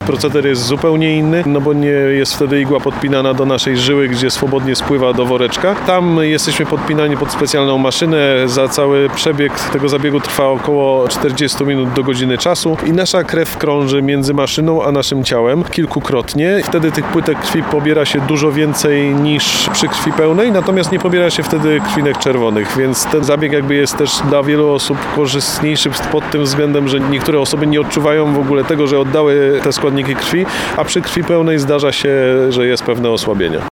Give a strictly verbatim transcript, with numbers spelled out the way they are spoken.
proceder jest zupełnie inny, no bo nie jest wtedy igła podpinana do naszej żyły, gdzie swobodnie spływa do woreczka. Tam jesteśmy podpinani pod specjalną maszynę. Za cały przebieg tego zabiegu trwa około czterdzieści minut do godziny czasu i nasza krew krąży między maszyną a naszym ciałem kilkukrotnie. Wtedy tych płytek krwi pobiera się dużo więcej niż przy krwi pełnej, natomiast nie pobiera się wtedy krwinek czerwonych, więc ten zabieg jakby jest też dla wielu osób korzystniejszy pod tym względem, że niektóre osoby nie odczuwają w ogóle tego, że oddały te składniki krwi, a przy krwi pełnej zdarza się, że jest pewne osłabienie.